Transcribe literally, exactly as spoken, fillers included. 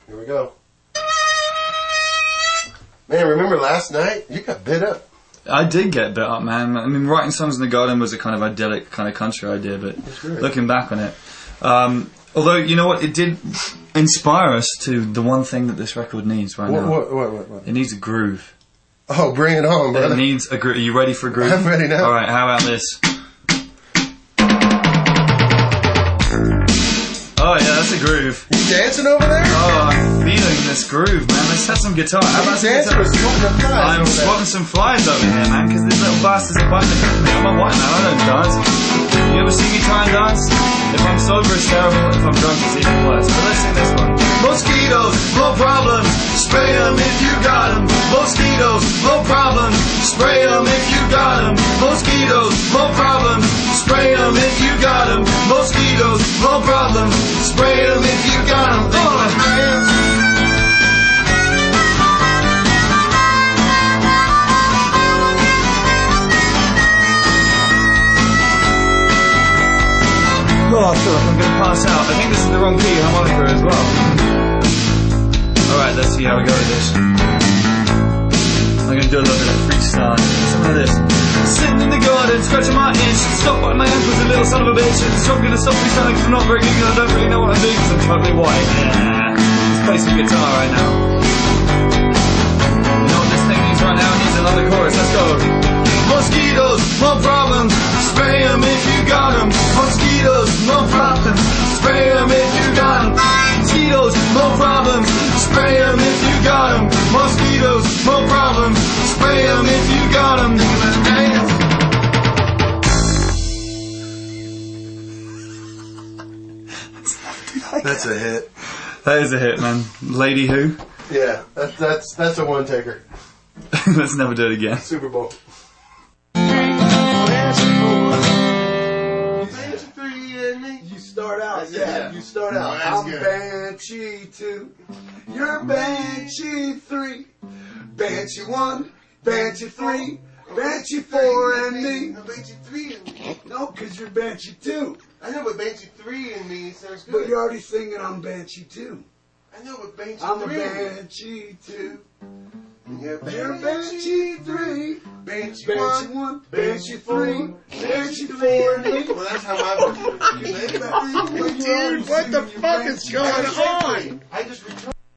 Here we go. Man, remember last night? You got bit up. I did get bit up, man. I mean, writing songs in the garden was a kind of idyllic kind of country idea, but looking back on it, um, although you know what, it did inspire us to the one thing that this record needs right what, now. What, what, what, what? It needs a groove. Oh, bring it on, brother. It needs a groove. Are you ready for a groove? I'm ready now. All right, how about this? Oh yeah, that's a groove. You dancing over there? Oh, I'm feeling this groove, man. Let's have some guitar. How about some guitar? I'm swatting some flies over here, man, because these little bastards are biting me. I'm a white man, I don't dance. You ever see me try and dance? If I'm sober, it's terrible. If I'm drunk, it's even worse. But let's sing this one. Mosquitoes, no problems. Spray them if you got them. Mosquitoes, no problems. Spray them if you got them. Mosquitoes, no problems. Spray them if you got them. Mosquitoes, no problems. Spray them if you got them. Oh, man. Oh, I feel like I'm going to pass out. I think this is the wrong key harmonica as well. Alright, let's see how we go with this. I'm going to do a little bit of freestyle. Something like this. Sitting in the garden, scratching my itch. Stop biting my ankles, a little son of a bitch. It's not going to stop me sounding because I'm not very good and I don't really know what I'm doing because I'm totally white. Yeah. Let's play some guitar right now. You know what this thing needs right now? It needs another chorus. Let's go. Mosquitoes, no problems. Spray them if you got them. Mosquitoes, no problems. Spray them if you got them. Mosquitoes, no problems. Spray them if you got them. Mosquitoes, no problems. Spray them if you got them. That's a hit. That is a hit, man. Lady Who? Yeah, that's that's that's a one taker. Let's never do it again. Super Bowl. You start out, yeah, yeah. you start out. No, I'm good. Banshee two, you're Banshee three, Banshee one, Banshee three, Banshee four, and me. No, Banshee three in me. No, because you're Banshee two. I know, but Banshee three in me sounds But good. you're already singing I'm Banshee two. I know, but Banshee I'm a three. Banshee two. You're You're Banshee three, Banshee Banshee one. one, Banshee three, Banshee four, and me. Well, that's how my version is. Dude, what the fuck is going on? I just returned.